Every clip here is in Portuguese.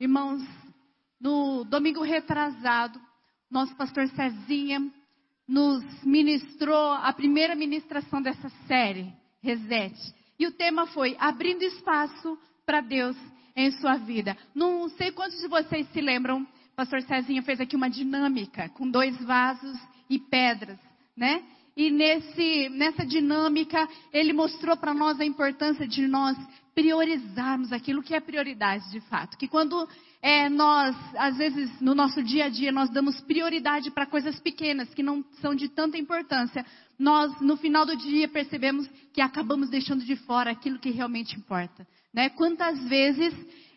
Irmãos, no domingo retrasado, nosso pastor Cezinha nos ministrou a primeira ministração dessa série, Reset. E o tema foi abrindo espaço para Deus em sua vida. Não sei quantos de vocês se lembram, pastor Cezinha fez aqui uma dinâmica com 2 vasos e pedras, né? E nessa dinâmica, ele mostrou para nós a importância de nós priorizarmos aquilo que é prioridade de fato. Que quando nós, às vezes, no nosso dia a dia, nós damos prioridade para coisas pequenas, que não são de tanta importância, nós, no final do dia, percebemos que acabamos deixando de fora aquilo que realmente importa. Né? Quantas vezes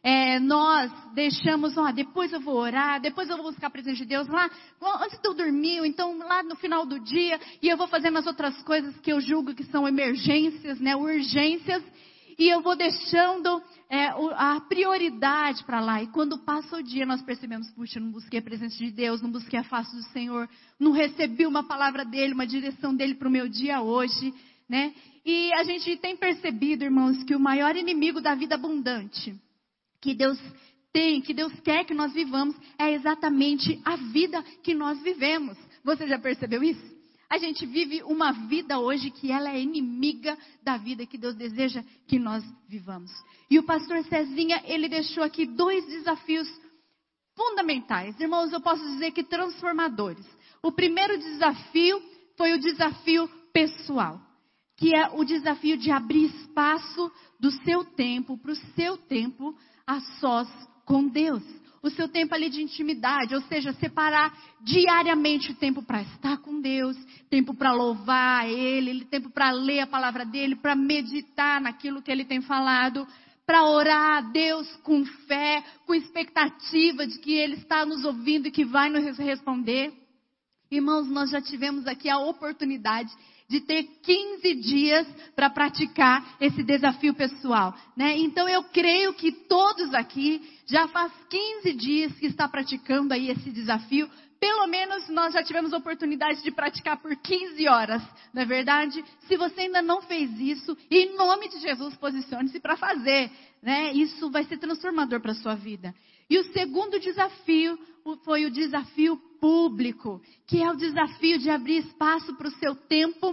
nós deixamos, depois eu vou orar, depois eu vou buscar a presença de Deus lá, antes de eu dormir, então lá no final do dia, e eu vou fazendo as outras coisas que eu julgo que são emergências, né, urgências, e eu vou deixando a prioridade para lá. E quando passa o dia, nós percebemos, puxa, não busquei a presença de Deus, não busquei a face do Senhor, não recebi uma palavra dEle, uma direção dEle para o meu dia hoje, né? E a gente tem percebido, irmãos, que o maior inimigo da vida abundante que Deus tem, que Deus quer que nós vivamos, é exatamente a vida que nós vivemos. Você já percebeu isso? A gente vive uma vida hoje que ela é inimiga da vida que Deus deseja que nós vivamos. E o pastor Cezinha, ele deixou aqui 2 desafios fundamentais. Irmãos, eu posso dizer que transformadores. O primeiro desafio foi o desafio pessoal, que é o desafio de abrir espaço do seu tempo, para o seu tempo, a sós com Deus. O seu tempo ali de intimidade, ou seja, separar diariamente o tempo para estar com Deus, tempo para louvar Ele, tempo para ler a palavra dEle, para meditar naquilo que Ele tem falado, para orar a Deus com fé, com expectativa de que Ele está nos ouvindo e que vai nos responder. Irmãos, nós já tivemos aqui a oportunidade de ter 15 dias para praticar esse desafio pessoal, né? Então eu creio que todos aqui já faz 15 dias que está praticando aí esse desafio. Pelo menos nós já tivemos a oportunidade de praticar por 15 horas, não é verdade? Se você ainda não fez isso, em nome de Jesus, posicione-se para fazer, né? Isso vai ser transformador para a sua vida. E o segundo desafio foi o desafio público, que é o desafio de abrir espaço para o seu tempo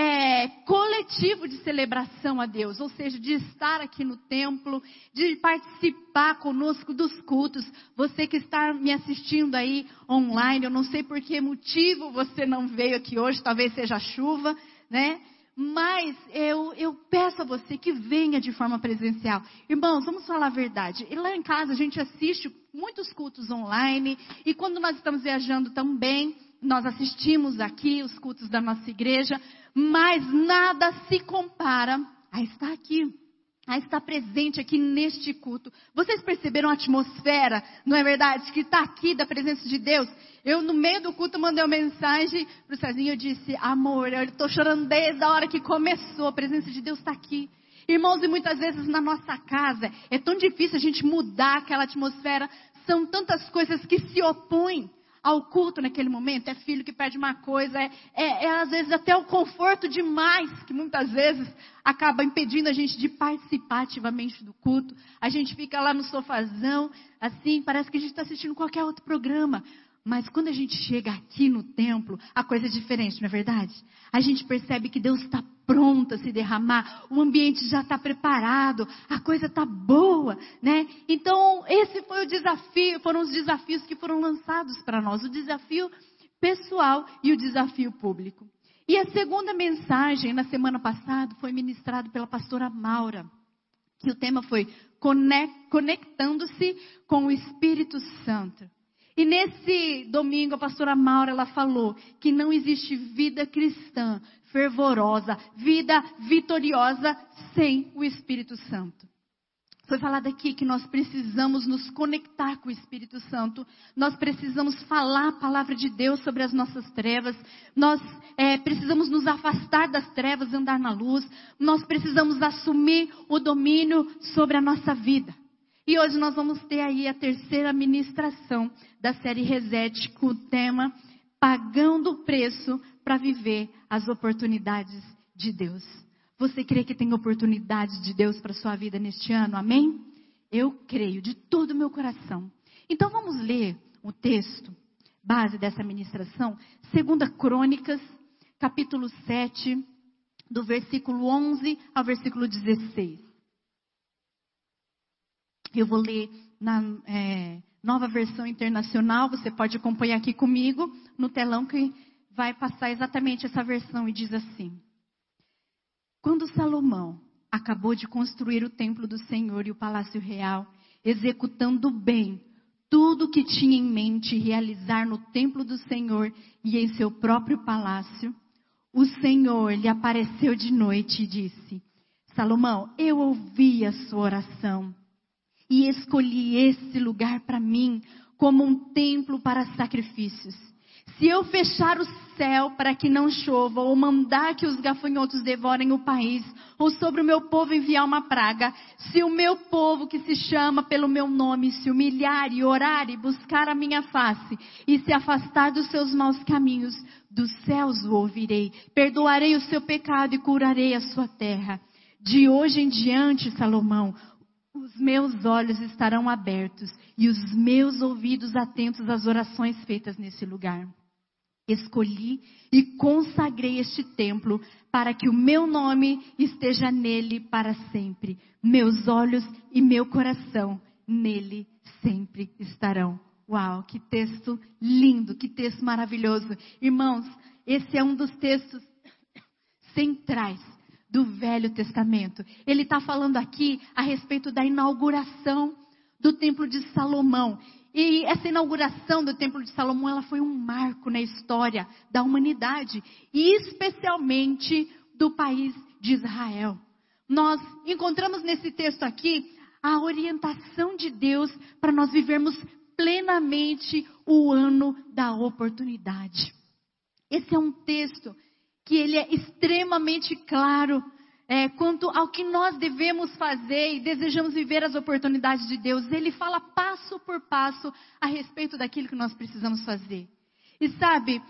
coletivo de celebração a Deus, ou seja, de estar aqui no templo, de participar conosco dos cultos. Você que está me assistindo aí online, eu não sei por que motivo você não veio aqui hoje, talvez seja a chuva, né? Mas eu peço a você que venha de forma presencial. Irmãos, vamos falar a verdade. E lá em casa a gente assiste muitos cultos online. E quando nós estamos viajando também, nós assistimos aqui os cultos da nossa igreja. Mas nada se compara a estar aqui, a estar presente aqui neste culto. Vocês perceberam a atmosfera, não é verdade? Que está aqui da presença de Deus. Eu, no meio do culto, mandei uma mensagem para o Cezinho. Eu disse, amor, eu estou chorando desde a hora que começou. A presença de Deus está aqui. Irmãos, e muitas vezes na nossa casa é tão difícil a gente mudar aquela atmosfera. São tantas coisas que se opõem ao culto naquele momento. É filho que pede uma coisa, às vezes até o conforto demais, que muitas vezes acaba impedindo a gente de participar ativamente do culto. A gente fica lá no sofazão, assim, parece que a gente está assistindo qualquer outro programa. Mas quando a gente chega aqui no templo, a coisa é diferente, não é verdade? A gente percebe que Deus está pronto a se derramar, o ambiente já está preparado, a coisa está boa, né? Então, esse foi o desafio, foram os desafios que foram lançados para nós, o desafio pessoal e o desafio público. E a segunda mensagem, na semana passada, foi ministrada pela pastora Maura, que o tema foi conectando-se com o Espírito Santo. E nesse domingo a pastora Maura, ela falou que não existe vida cristã fervorosa, vida vitoriosa sem o Espírito Santo. Foi falado aqui que nós precisamos nos conectar com o Espírito Santo. Nós precisamos falar a palavra de Deus sobre as nossas trevas. Nós precisamos nos afastar das trevas e andar na luz. Nós precisamos assumir o domínio sobre a nossa vida. E hoje nós vamos ter aí a terceira ministração da série Reset com o tema Pagando o Preço para Viver as Oportunidades de Deus. Você crê que tem oportunidades de Deus para a sua vida neste ano? Amém? Eu creio de todo o meu coração. Então vamos ler o texto, base dessa ministração, 2 Crônicas, capítulo 7, do versículo 11 ao versículo 16. Eu vou ler na Nova Versão Internacional, você pode acompanhar aqui comigo no telão que vai passar exatamente essa versão e diz assim: Quando Salomão acabou de construir o templo do Senhor e o palácio real, executando bem tudo o que tinha em mente realizar no templo do Senhor e em seu próprio palácio, o Senhor lhe apareceu de noite e disse: Salomão, eu ouvi a sua oração e escolhi esse lugar para mim como um templo para sacrifícios. Se eu fechar o céu para que não chova, ou mandar que os gafanhotos devorem o país, ou sobre o meu povo enviar uma praga, se o meu povo que se chama pelo meu nome se humilhar e orar e buscar a minha face, e se afastar dos seus maus caminhos, dos céus o ouvirei, perdoarei o seu pecado e curarei a sua terra. De hoje em diante, Salomão, os meus olhos estarão abertos e os meus ouvidos atentos às orações feitas nesse lugar. Escolhi e consagrei este templo para que o meu nome esteja nele para sempre. Meus olhos e meu coração nele sempre estarão. Uau, que texto lindo, que texto maravilhoso. Irmãos, esse é um dos textos centrais do Velho Testamento. Ele está falando aqui a respeito da inauguração do Templo de Salomão. E essa inauguração do Templo de Salomão, ela foi um marco na história da humanidade, e especialmente do país de Israel. Nós encontramos nesse texto aqui a orientação de Deus para nós vivermos plenamente o ano da oportunidade. Esse é um texto que ele é extremamente claro quanto ao que nós devemos fazer e desejamos viver as oportunidades de Deus. Ele fala passo por passo a respeito daquilo que nós precisamos fazer. E sabe,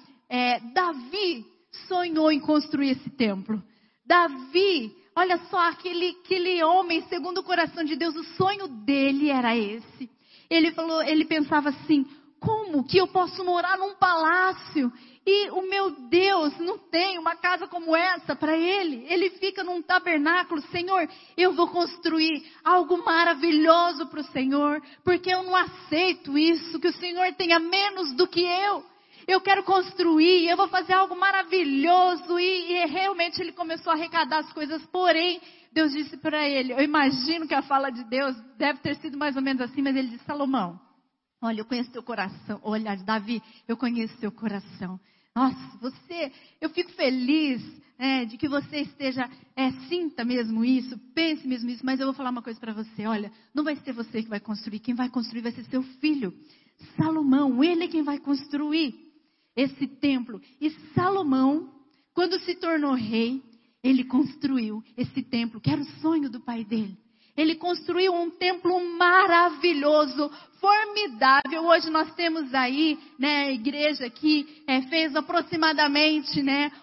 Davi sonhou em construir esse templo. Davi, olha só, aquele homem segundo o coração de Deus, o sonho dele era esse. Ele pensava assim: como que eu posso morar num palácio e o meu Deus não tem uma casa como essa para ele? Ele fica num tabernáculo. Senhor, eu vou construir algo maravilhoso para o Senhor, porque eu não aceito isso, que o Senhor tenha menos do que eu. Eu quero construir, eu vou fazer algo maravilhoso. E realmente ele começou a arrecadar as coisas, porém Deus disse para ele, eu imagino que a fala de Deus deve ter sido mais ou menos assim, mas ele disse: Salomão, olha, eu conheço teu coração. Olha, Davi, eu conheço teu coração. Nossa, eu fico feliz de que você esteja, sinta mesmo isso, pense mesmo isso, mas eu vou falar uma coisa para você. Olha, não vai ser você que vai construir, quem vai construir vai ser seu filho, Salomão. Ele é quem vai construir esse templo. E Salomão, quando se tornou rei, ele construiu esse templo, que era o sonho do pai dele. Ele construiu um templo maravilhoso, formidável. Hoje nós temos aí, a igreja que fez aproximadamente,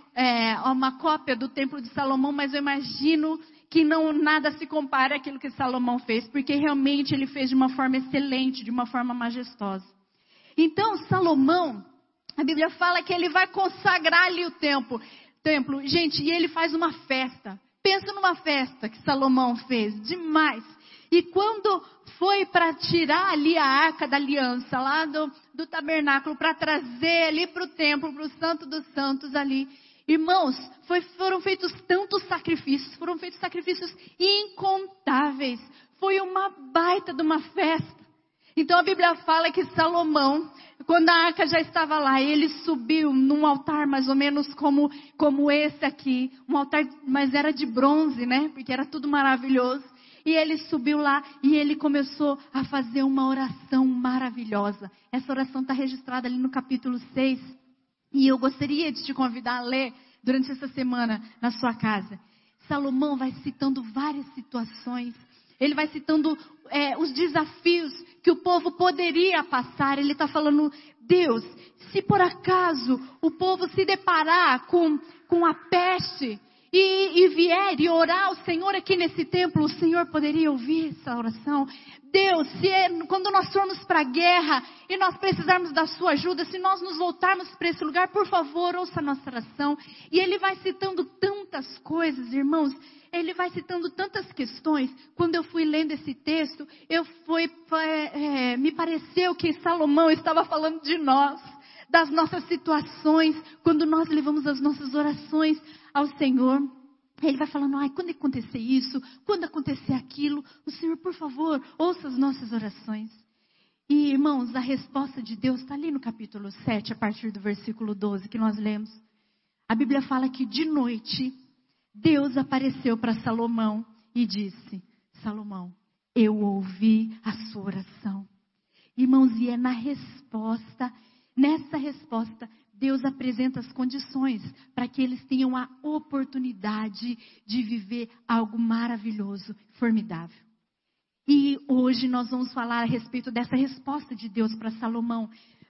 uma cópia do templo de Salomão, mas eu imagino que nada se compara àquilo que Salomão fez, porque realmente ele fez de uma forma excelente, de uma forma majestosa. Então, Salomão, a Bíblia fala que ele vai consagrar ali o templo. Gente, e ele faz uma festa. Pensa numa festa que Salomão fez, demais. E quando foi para tirar ali a arca da aliança, lá do tabernáculo, para trazer ali para o templo, para o Santo dos Santos ali. Irmãos, foram feitos tantos sacrifícios, foram feitos sacrifícios incontáveis. Foi uma baita de uma festa. Então a Bíblia fala que Salomão, quando a arca já estava lá, ele subiu num altar mais ou menos como esse aqui. Um altar, mas era de bronze, porque era tudo maravilhoso. E ele subiu lá e ele começou a fazer uma oração maravilhosa. Essa oração está registrada ali no capítulo 6. E eu gostaria de te convidar a ler durante essa semana na sua casa. Salomão vai citando várias situações. Ele vai citando os desafios que o povo poderia passar. Ele está falando: Deus, se por acaso o povo se deparar com a peste e vier e orar ao Senhor aqui nesse templo, o Senhor poderia ouvir essa oração. Deus, quando nós formos para a guerra e nós precisarmos da sua ajuda, se nós nos voltarmos para esse lugar, por favor, ouça a nossa oração. E ele vai citando tantas coisas, irmãos, ele vai citando tantas questões. Quando eu fui lendo esse texto, me pareceu que Salomão estava falando de nós, das nossas situações, quando nós levamos as nossas orações ao Senhor. Ele vai falando, quando acontecer isso, quando acontecer aquilo, o Senhor, por favor, ouça as nossas orações. E, irmãos, a resposta de Deus está ali no capítulo 7, a partir do versículo 12, que nós lemos. A Bíblia fala que de noite, Deus apareceu para Salomão e disse, Salomão, eu ouvi a sua oração. Irmãos, e é nessa resposta, Deus apresenta as condições para que eles tenham a oportunidade de viver algo maravilhoso, formidável. E hoje nós vamos falar a respeito dessa resposta de Deus para Salomão,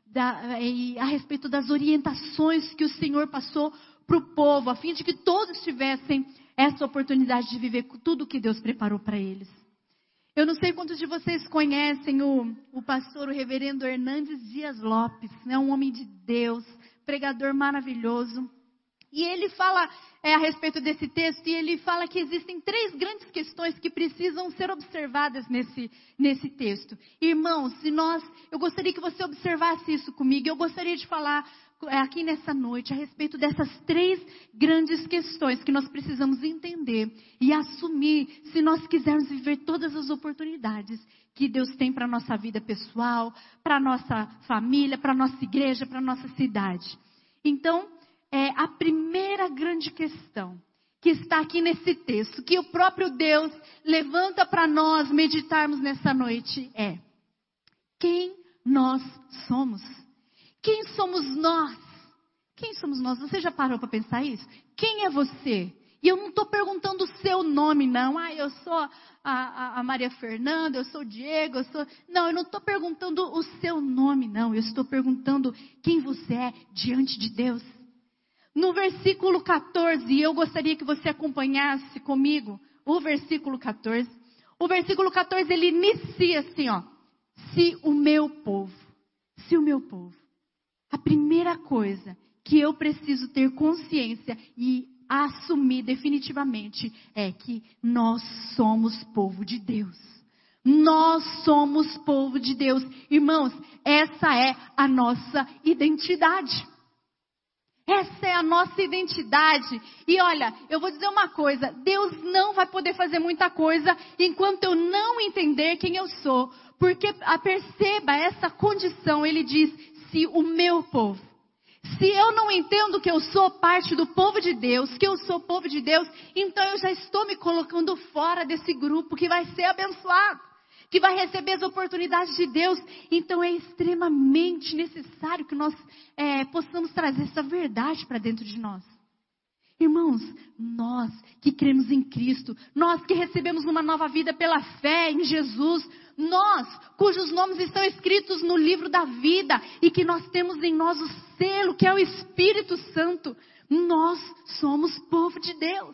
a respeito das orientações que o Senhor passou para o povo, a fim de que todos tivessem essa oportunidade de viver tudo o que Deus preparou para eles. Eu não sei quantos de vocês conhecem o pastor, o reverendo Hernandes Dias Lopes, né? Um homem de Deus, pregador maravilhoso. E ele fala a respeito desse texto, e ele fala que existem 3 grandes questões que precisam ser observadas nesse texto. Irmãos, eu gostaria que você observasse isso comigo. Eu gostaria de falar aqui nessa noite a respeito dessas 3 grandes questões que nós precisamos entender e assumir se nós quisermos viver todas as oportunidades que Deus tem para a nossa vida pessoal, para a nossa família, para a nossa igreja, para a nossa cidade. Então, a primeira grande questão que está aqui nesse texto, que o próprio Deus levanta para nós meditarmos nessa noite é: quem nós somos? Quem somos nós? Quem somos nós? Você já parou para pensar isso? Quem é você? E eu não estou perguntando o seu nome, não. Eu sou a Maria Fernanda, eu sou o Diego, Não, eu não estou perguntando o seu nome, não. Eu estou perguntando quem você é diante de Deus. No versículo 14, eu gostaria que você acompanhasse comigo o versículo 14. O versículo 14, ele inicia assim, se o meu povo. A primeira coisa que eu preciso ter consciência e assumir definitivamente é que nós somos povo de Deus. Nós somos povo de Deus. Irmãos, essa é a nossa identidade. Essa é a nossa identidade. E olha, eu vou dizer uma coisa. Deus não vai poder fazer muita coisa enquanto eu não entender quem eu sou. Porque perceba essa condição. Ele diz, se o meu povo. Se eu não entendo que eu sou parte do povo de Deus, que eu sou povo de Deus, então eu já estou me colocando fora desse grupo que vai ser abençoado, que vai receber as oportunidades de Deus. Então é extremamente necessário que nós possamos trazer essa verdade para dentro de nós. Irmãos, nós que cremos em Cristo, nós que recebemos uma nova vida pela fé em Jesus, nós cujos nomes estão escritos no livro da vida e que nós temos em nós o selo que é o Espírito Santo, nós somos povo de Deus.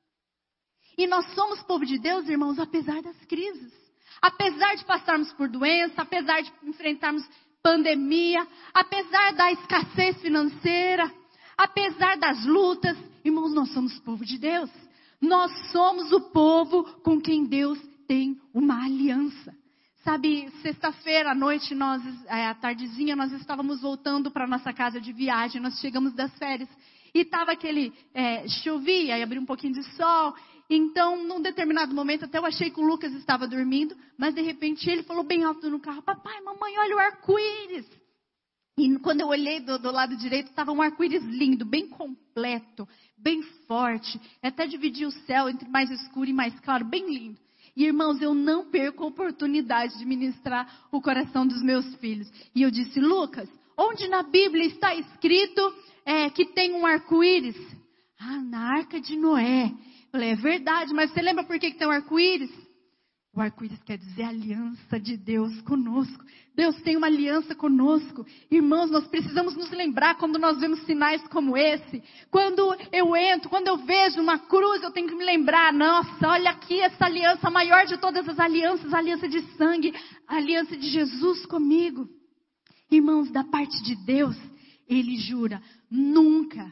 E nós somos povo de Deus, irmãos, apesar das crises. Apesar de passarmos por doença, apesar de enfrentarmos pandemia, apesar da escassez financeira, apesar das lutas, irmãos, nós somos povo de Deus. Nós somos o povo com quem Deus tem uma aliança. Sabe, sexta-feira à noite, à tardezinha, nós estávamos voltando para a nossa casa de viagem. Nós chegamos das férias e estava chovia e abriu um pouquinho de sol. Então, num determinado momento, até eu achei que o Lucas estava dormindo, mas de repente ele falou bem alto no carro, papai, mamãe, olha o arco-íris. E quando eu olhei do lado direito, estava um arco-íris lindo, bem completo, bem forte. Até dividia o céu entre mais escuro e mais claro, bem lindo. E irmãos, eu não perco a oportunidade de ministrar o coração dos meus filhos. E eu disse, Lucas, onde na Bíblia está escrito que tem um arco-íris? Na Arca de Noé. Eu falei, é verdade, mas você lembra por que tem um arco-íris? O arco-íris quer dizer aliança de Deus conosco. Deus tem uma aliança conosco. Irmãos, nós precisamos nos lembrar quando nós vemos sinais como esse. Quando eu vejo uma cruz, eu tenho que me lembrar, nossa, olha aqui essa aliança, a maior de todas as alianças, a aliança de sangue, a aliança de Jesus comigo. Irmãos, da parte de Deus, Ele jura, nunca,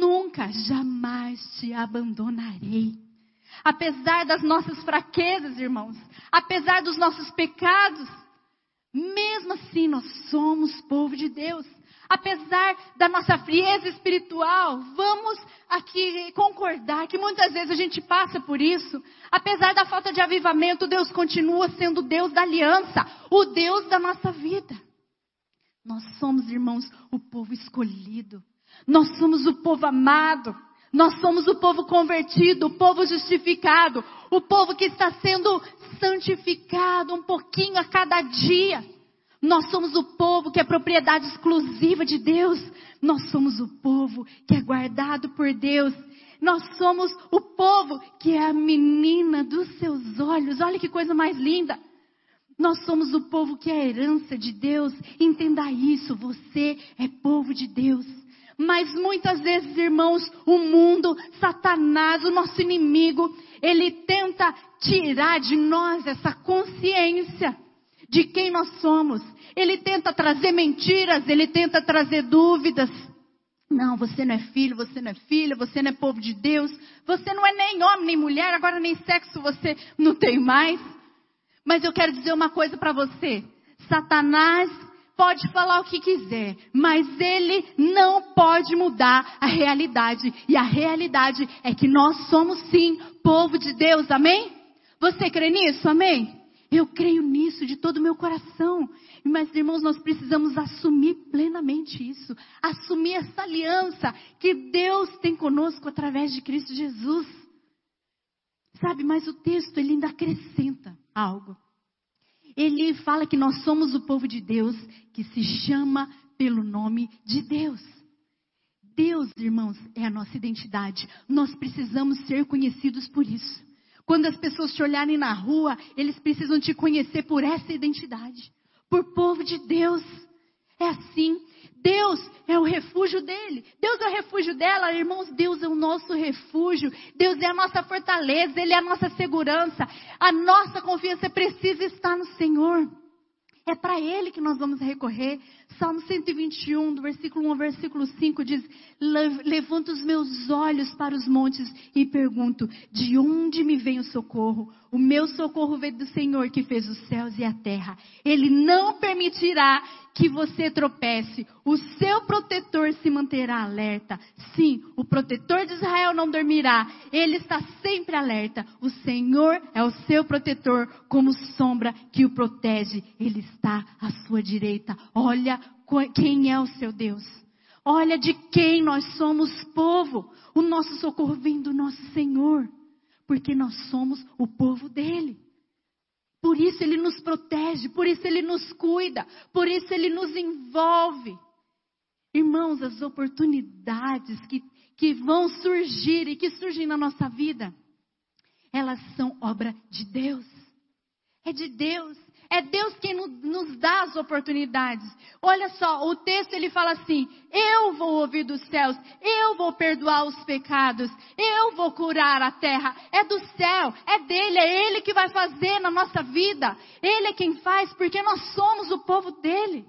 jamais te abandonarei. Apesar das nossas fraquezas, irmãos, apesar dos nossos pecados, mesmo assim nós somos povo de Deus. Apesar da nossa frieza espiritual, vamos aqui concordar que muitas vezes a gente passa por isso. Apesar da falta de avivamento, Deus continua sendo o Deus da aliança, o Deus da nossa vida. Nós somos, irmãos, o povo escolhido. Nós somos o povo amado. Nós somos o povo convertido, o povo justificado, o povo que está sendo santificado um pouquinho a cada dia. Nós somos o povo que é propriedade exclusiva de Deus. Nós somos o povo que é guardado por Deus. Nós somos o povo que é a menina dos seus olhos. Olha que coisa mais linda. Nós somos o povo que é a herança de Deus. Entenda isso, você é povo de Deus. Mas muitas vezes, irmãos, o mundo, Satanás, o nosso inimigo, ele tenta tirar de nós essa consciência de quem nós somos. Ele tenta trazer mentiras, ele tenta trazer dúvidas. Não, você não é filho, você não é filha, você não é povo de Deus. Você não é nem homem, nem mulher, agora nem sexo você não tem mais. Mas eu quero dizer uma coisa para você. Satanás pode falar o que quiser, mas ele não pode mudar a realidade. E a realidade é que nós somos sim povo de Deus, amém? Você crê nisso, amém? Eu creio nisso de todo o meu coração. Mas, irmãos, nós precisamos assumir plenamente isso. Assumir essa aliança que Deus tem conosco através de Cristo Jesus. Sabe, mas o texto ele ainda acrescenta algo. Ele fala que nós somos o povo de Deus que se chama pelo nome de Deus. Deus, irmãos, é a nossa identidade. Nós precisamos ser conhecidos por isso. Quando as pessoas te olharem na rua, eles precisam te conhecer por essa identidade. Por povo de Deus. É assim. Deus é o refúgio dele. Deus é o refúgio dela. Irmãos, Deus é o nosso refúgio. Deus é a nossa fortaleza. Ele é a nossa segurança. A nossa confiança precisa estar no Senhor. É para Ele que nós vamos recorrer. Salmo 121, do versículo 1 ao versículo 5 diz: levanto os meus olhos para os montes e pergunto, de onde me vem o socorro? O meu socorro vem do Senhor que fez os céus e a terra. Ele não permitirá que você tropece. O seu protetor se manterá alerta. Sim, o protetor de Israel não dormirá. Ele está sempre alerta. O Senhor é o seu protetor, como sombra que o protege. Ele está à sua direita. Olha quem é o seu Deus. Olha de quem nós somos povo. O nosso socorro vem do nosso Senhor. Porque nós somos o povo dele. Por isso ele nos protege, por isso ele nos cuida, por isso ele nos envolve. Irmãos, as oportunidades que vão surgir e que surgem na nossa vida, elas são obra de Deus. É de Deus. É Deus quem nos dá as oportunidades. Olha só, o texto ele fala assim: eu vou ouvir dos céus, eu vou perdoar os pecados, eu vou curar a terra. É do céu, é dele, é ele que vai fazer na nossa vida. Ele é quem faz, porque nós somos o povo dele.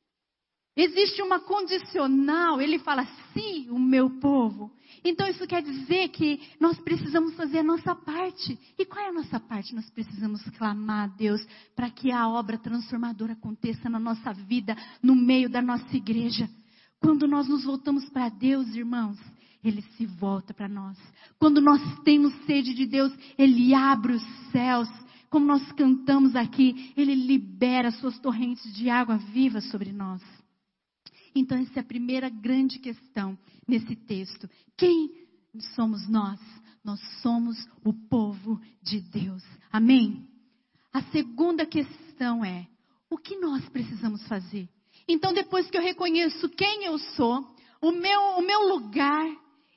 Existe uma condicional, ele fala, sim, o meu povo. Então isso quer dizer que nós precisamos fazer a nossa parte. E qual é a nossa parte? Nós precisamos clamar a Deus para que a obra transformadora aconteça na nossa vida, no meio da nossa igreja. Quando nós nos voltamos para Deus, irmãos, Ele se volta para nós. Quando nós temos sede de Deus, Ele abre os céus. Como nós cantamos aqui, Ele libera suas torrentes de água viva sobre nós. Então essa é a primeira grande questão nesse texto. Quem somos nós? Nós somos o povo de Deus. Amém? A segunda questão é, o que nós precisamos fazer? Então depois que eu reconheço quem eu sou, o meu lugar,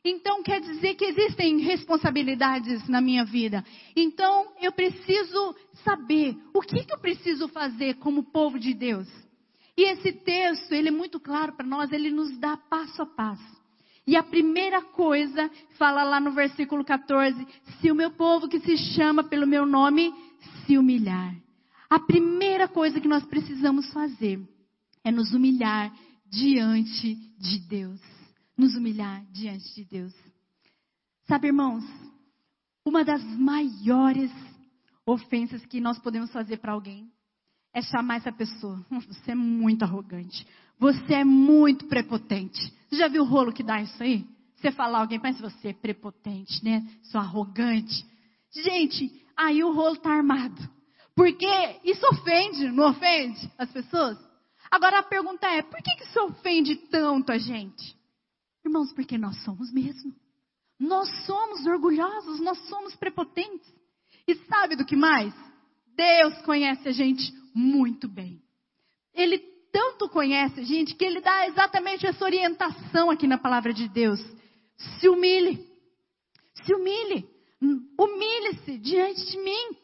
Então quer dizer que existem responsabilidades na minha vida. Então eu preciso saber o que eu preciso fazer como povo de Deus. E esse texto, ele é muito claro para nós, ele nos dá passo a passo. E a primeira coisa, fala lá no versículo 14, se o meu povo que se chama pelo meu nome se humilhar. A primeira coisa que nós precisamos fazer é nos humilhar diante de Deus. Nos humilhar diante de Deus. Sabe, irmãos, uma das maiores ofensas que nós podemos fazer para alguém é chamar essa pessoa. Você é muito arrogante. Você é muito prepotente. Você já viu o rolo que dá isso aí? Você falar alguém, parece que você é prepotente, né? Sou arrogante. Gente, aí o rolo está armado. Porque isso ofende, não ofende as pessoas? Agora a pergunta é, por que isso ofende tanto a gente? Irmãos, porque nós somos mesmo. Nós somos orgulhosos, nós somos prepotentes. E sabe do que mais? Deus conhece a gente muito bem. Ele tanto conhece a gente que Ele dá exatamente essa orientação aqui na palavra de Deus. Se humilhe. Se humilhe. Humilhe-se diante de mim.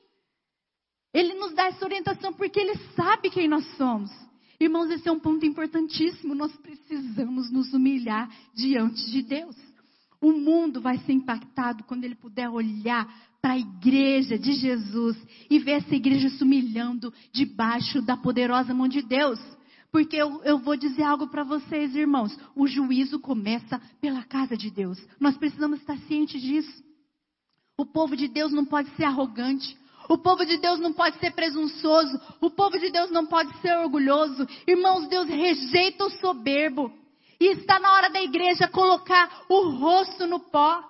Ele nos dá essa orientação porque Ele sabe quem nós somos. Irmãos, esse é um ponto importantíssimo. Nós precisamos nos humilhar diante de Deus. O mundo vai ser impactado quando ele puder olhar para a igreja de Jesus e ver essa igreja se humilhando debaixo da poderosa mão de Deus. Porque eu vou dizer algo para vocês, irmãos. O juízo começa pela casa de Deus. Nós precisamos estar cientes disso. O povo de Deus não pode ser arrogante. O povo de Deus não pode ser presunçoso. O povo de Deus não pode ser orgulhoso. Irmãos, Deus rejeita o soberbo. E está na hora da igreja colocar o rosto no pó.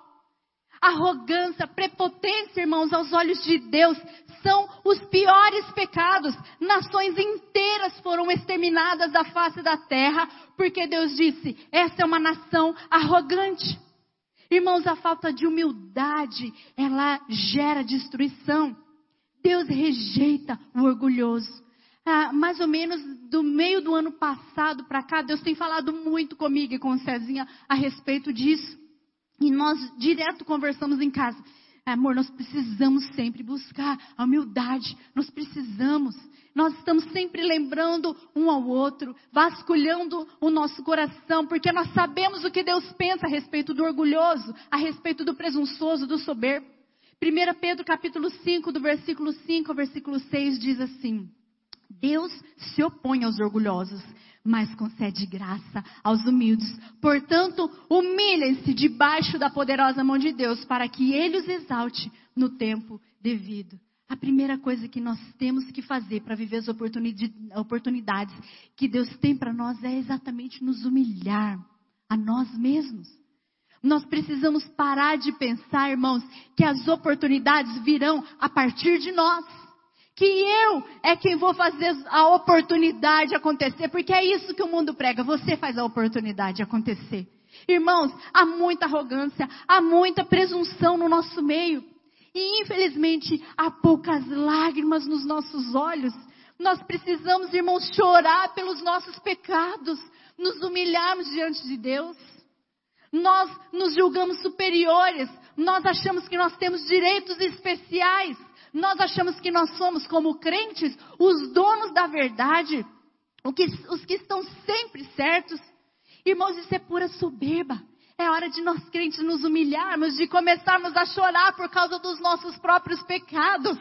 Arrogância, prepotência, irmãos, aos olhos de Deus, são os piores pecados. Nações inteiras foram exterminadas da face da terra, porque Deus disse, essa é uma nação arrogante. Irmãos, a falta de humildade, ela gera destruição. Deus rejeita o orgulhoso. Mais ou menos do meio do ano passado para cá, Deus tem falado muito comigo e com o Cezinha a respeito disso. E nós direto conversamos em casa. Amor, nós precisamos sempre buscar a humildade. Nós precisamos. Nós estamos sempre lembrando um ao outro, vasculhando o nosso coração, porque nós sabemos o que Deus pensa a respeito do orgulhoso, a respeito do presunçoso, do soberbo. 1 Pedro capítulo 5, do versículo 5 ao versículo 6 diz assim: Deus se opõe aos orgulhosos, mas concede graça aos humildes. Portanto, humilhem-se debaixo da poderosa mão de Deus, para que Ele os exalte no tempo devido. A primeira coisa que nós temos que fazer para viver as oportunidades que Deus tem para nós é exatamente nos humilhar a nós mesmos. Nós precisamos parar de pensar, irmãos, que as oportunidades virão a partir de nós. Que eu é quem vou fazer a oportunidade acontecer, porque é isso que o mundo prega, você faz a oportunidade acontecer. Irmãos, há muita arrogância, há muita presunção no nosso meio. E infelizmente, há poucas lágrimas nos nossos olhos. Nós precisamos, irmãos, chorar pelos nossos pecados, nos humilharmos diante de Deus. Nós nos julgamos superiores, nós achamos que nós temos direitos especiais. Nós achamos que nós somos, como crentes, os donos da verdade, os que estão sempre certos. Irmãos, isso é pura soberba. É hora de nós crentes nos humilharmos, de começarmos a chorar por causa dos nossos próprios pecados.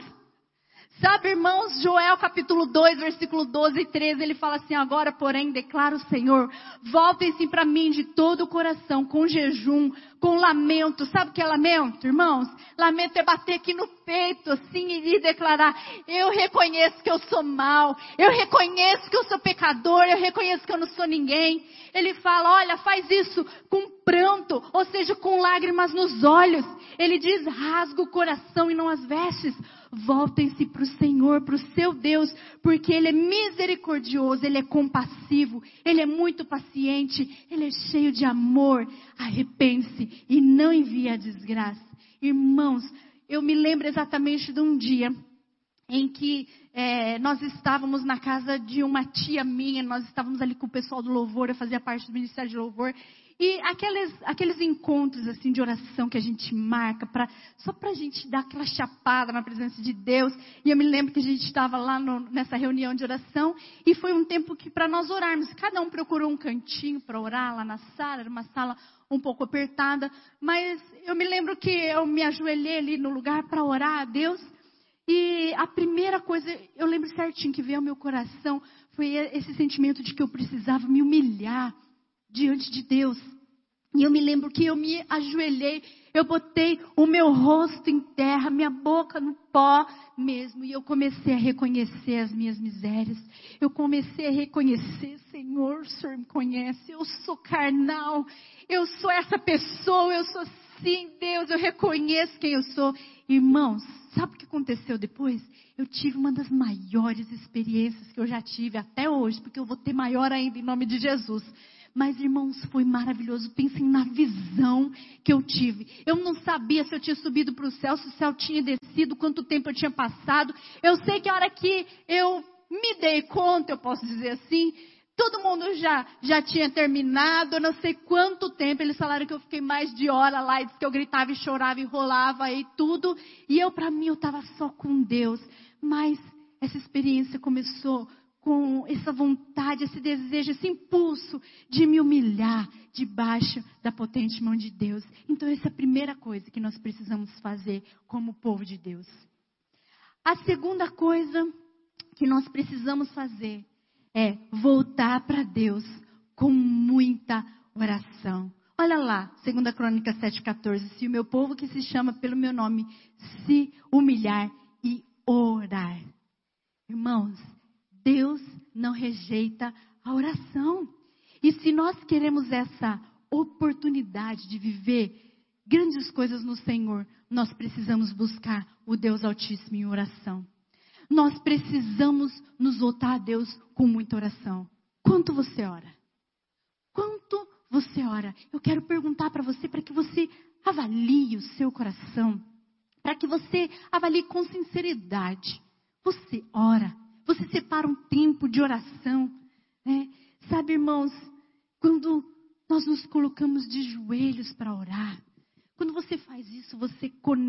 Sabe, irmãos, Joel capítulo 2, versículo 12 e 13, ele fala assim: agora, porém, declara o Senhor, voltem-se para mim de todo o coração, com jejum, com lamento. Sabe o que é lamento, irmãos? Lamento é bater aqui no peito, assim, e declarar: eu reconheço que eu sou mau, eu reconheço que eu sou pecador, eu reconheço que eu não sou ninguém. Ele fala: olha, faz isso com pranto, ou seja, com lágrimas nos olhos. Ele diz: rasga o coração e não as vestes. Voltem-se para o Senhor, para o seu Deus, porque Ele é misericordioso, Ele é compassivo, Ele é muito paciente, Ele é cheio de amor. Arrepende-se e não envie a desgraça. Irmãos, eu me lembro exatamente de um dia em que nós estávamos na casa de uma tia minha, nós estávamos ali com o pessoal do louvor, eu fazia parte do ministério de louvor, E aqueles encontros assim de oração que a gente marca só para a gente dar aquela chapada na presença de Deus. E eu me lembro que a gente estava lá nessa reunião de oração e foi um tempo que para nós orarmos, cada um procurou um cantinho para orar lá na sala, era uma sala um pouco apertada, mas eu me lembro que eu me ajoelhei ali no lugar para orar a Deus. E a primeira coisa, eu lembro certinho que veio ao meu coração, foi esse sentimento de que eu precisava me humilhar diante de Deus. E eu me lembro que eu me ajoelhei, eu botei o meu rosto em terra, minha boca no pó mesmo. E eu comecei a reconhecer as minhas misérias. Eu comecei a reconhecer, Senhor, o Senhor me conhece, eu sou carnal, eu sou essa pessoa, eu sou assim, Deus, eu reconheço quem eu sou. Irmãos, sabe o que aconteceu depois? Eu tive uma das maiores experiências que eu já tive até hoje, porque eu vou ter maior ainda em nome de Jesus. Mas, irmãos, foi maravilhoso. Pensem na visão que eu tive. Eu não sabia se eu tinha subido para o céu, se o céu tinha descido, quanto tempo eu tinha passado. Eu sei que a hora que eu me dei conta, eu posso dizer assim, todo mundo já tinha terminado, eu não sei quanto tempo. Eles falaram que eu fiquei mais de hora lá, e disse que eu gritava e chorava e rolava e tudo. E para mim, eu estava só com Deus. Mas essa experiência começou com essa vontade, esse desejo, esse impulso de me humilhar debaixo da potente mão de Deus. Então essa é a primeira coisa que nós precisamos fazer como povo de Deus. A segunda coisa que nós precisamos fazer é voltar para Deus com muita oração. Olha lá, 2 Crônicas 7,14. Se o meu povo que se chama pelo meu nome se humilhar e orar. Irmãos, Deus não rejeita a oração. E se nós queremos essa oportunidade de viver grandes coisas no Senhor, nós precisamos buscar o Deus Altíssimo em oração. Nós precisamos nos voltar a Deus com muita oração. Quanto você ora? Quanto você ora? Eu quero perguntar para você, para que você avalie o seu coração, para que você avalie com sinceridade. Você ora? Você separa um tempo de oração, né? Sabe, irmãos, quando nós nos colocamos de joelhos para orar, quando você faz isso, você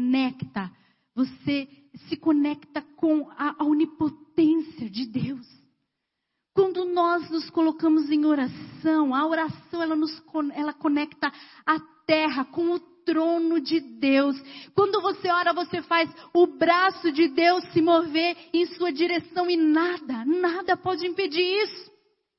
se conecta com a onipotência de Deus. Quando nós nos colocamos em oração, a oração ela conecta a terra com o trono de Deus. Quando você ora, você faz o braço de Deus se mover em sua direção e nada pode impedir isso.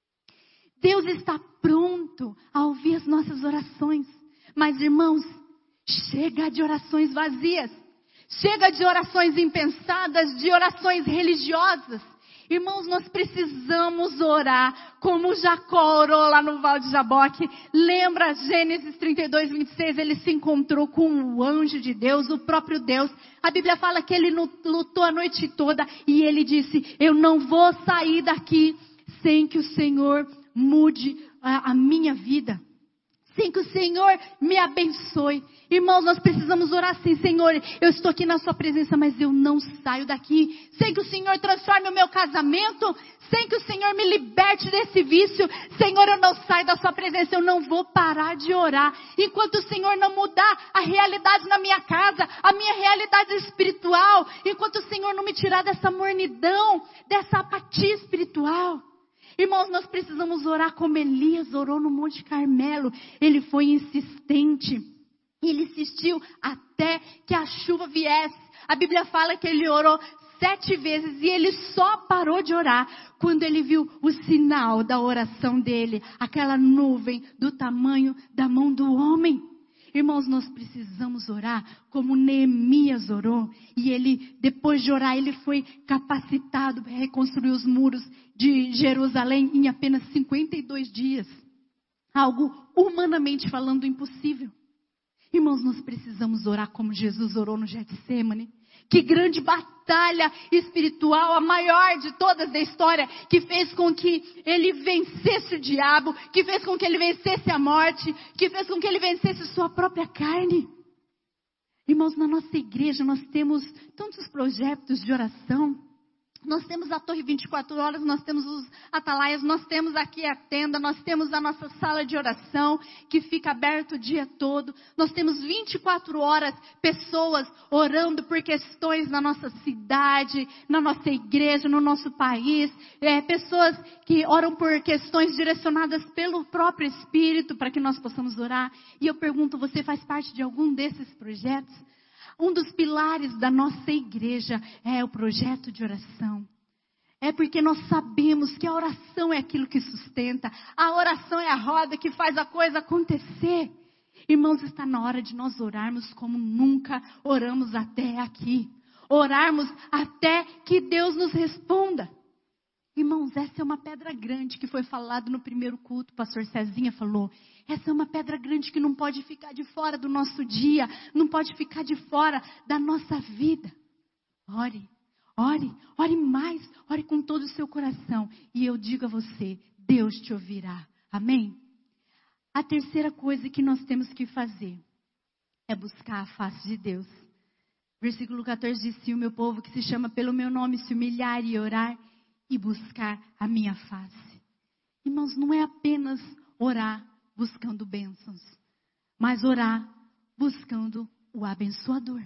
Deus está pronto a ouvir as nossas orações. Mas, irmãos, chega de orações vazias. Chega de orações impensadas, de orações religiosas. Irmãos, nós precisamos orar como Jacó orou lá no Val de Jaboque. Lembra Gênesis 32, 26? Ele se encontrou com o anjo de Deus, o próprio Deus. A Bíblia fala que ele lutou a noite toda e ele disse: eu não vou sair daqui sem que o Senhor mude a minha vida. Sem que o Senhor me abençoe. Irmãos, nós precisamos orar assim: Senhor, eu estou aqui na sua presença, mas eu não saio daqui. Sem que o Senhor transforme o meu casamento. Sem que o Senhor me liberte desse vício. Senhor, eu não saio da sua presença. Eu não vou parar de orar enquanto o Senhor não mudar a realidade na minha casa, a minha realidade espiritual. Enquanto o Senhor não me tirar dessa mornidão, dessa apatia espiritual. Irmãos, nós precisamos orar como Elias orou no Monte Carmelo. Ele foi insistente. Ele insistiu até que a chuva viesse. A Bíblia fala que ele orou 7 vezes e ele só parou de orar quando ele viu o sinal da oração dele. Aquela nuvem do tamanho da mão do homem. Irmãos, nós precisamos orar como Neemias orou. E ele, depois de orar, ele foi capacitado para reconstruir os muros de Jerusalém em apenas 52 dias. Algo humanamente falando impossível. Irmãos, nós precisamos orar como Jesus orou no Getsêmani. Que grande batalha espiritual, a maior de todas da história, que fez com que ele vencesse o diabo, que fez com que ele vencesse a morte, que fez com que ele vencesse sua própria carne. Irmãos, na nossa igreja nós temos tantos projetos de oração. Nós temos a torre 24 horas, nós temos os atalaias, nós temos aqui a tenda, nós temos a nossa sala de oração que fica aberta o dia todo. Nós temos 24 horas pessoas orando por questões na nossa cidade, na nossa igreja, no nosso país. Pessoas que oram por questões direcionadas pelo próprio Espírito para que nós possamos orar. E eu pergunto, você faz parte de algum desses projetos? Um dos pilares da nossa igreja é o projeto de oração. É porque nós sabemos que a oração é aquilo que sustenta. A oração é a roda que faz a coisa acontecer. Irmãos, está na hora de nós orarmos como nunca oramos até aqui. Orarmos até que Deus nos responda. Irmãos, essa é uma pedra grande que foi falado no primeiro culto. O pastor Cezinha falou. Essa é uma pedra grande que não pode ficar de fora do nosso dia. Não pode ficar de fora da nossa vida. Ore, ore, ore mais. Ore com todo o seu coração. E eu digo a você, Deus te ouvirá. Amém? A terceira coisa que nós temos que fazer é buscar a face de Deus. Versículo 14 diz, se o meu povo que se chama pelo meu nome se humilhar e orar e buscar a minha face. Irmãos, não é apenas orar buscando bênçãos, mas orar buscando o abençoador.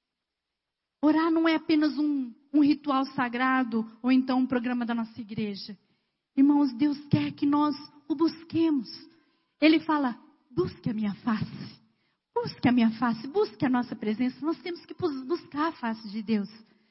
Orar não é apenas um ritual sagrado ou então um programa da nossa igreja. Irmãos, Deus quer que nós o busquemos. Ele fala, busque a minha face. Busque a minha face, busque a nossa presença. Nós temos que buscar a face de Deus.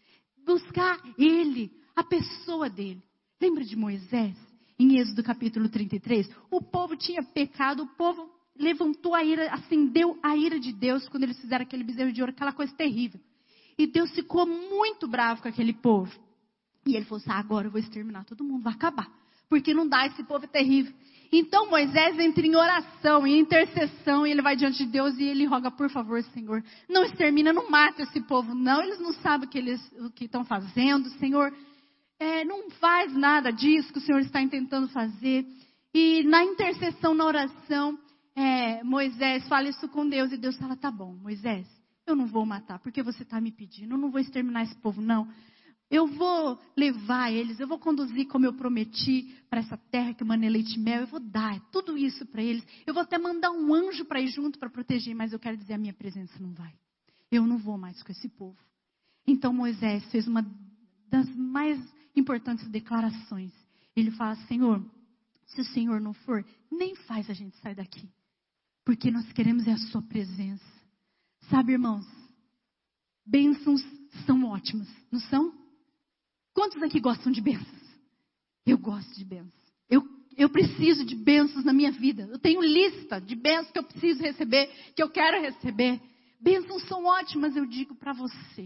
Buscar Ele, a pessoa dele. Lembra de Moisés? Em Êxodo capítulo 33, o povo tinha pecado, o povo levantou a ira, acendeu a ira de Deus quando eles fizeram aquele bezerro de ouro, aquela coisa terrível. E Deus ficou muito bravo com aquele povo. E ele falou assim, agora eu vou exterminar todo mundo, vai acabar. Porque não dá, esse povo é terrível. Então Moisés entra em oração, em intercessão, e ele vai diante de Deus e ele roga, por favor, Senhor, não extermina, não mata esse povo, não. Eles não sabem o que estão fazendo, Senhor. Não faz nada disso que o Senhor está tentando fazer. E na intercessão, na oração, Moisés fala isso com Deus. E Deus fala, tá bom, Moisés, eu não vou matar, porque você está me pedindo. Eu não vou exterminar esse povo, não. Eu vou levar eles, eu vou conduzir como eu prometi para essa terra que manda leite e mel. Eu vou dar tudo isso para eles. Eu vou até mandar um anjo para ir junto para proteger. Mas eu quero dizer, a minha presença não vai. Eu não vou mais com esse povo. Então Moisés fez uma das mais importantes declarações. Ele fala, Senhor, se o Senhor não for, nem faz a gente sair daqui. Porque nós queremos a sua presença. Sabe, irmãos, bênçãos são ótimas, não são? Quantos aqui gostam de bênçãos? Eu gosto de bênçãos. Eu preciso de bênçãos na minha vida. Eu tenho lista de bênçãos que eu preciso receber, que eu quero receber. Bênçãos são ótimas, eu digo para você.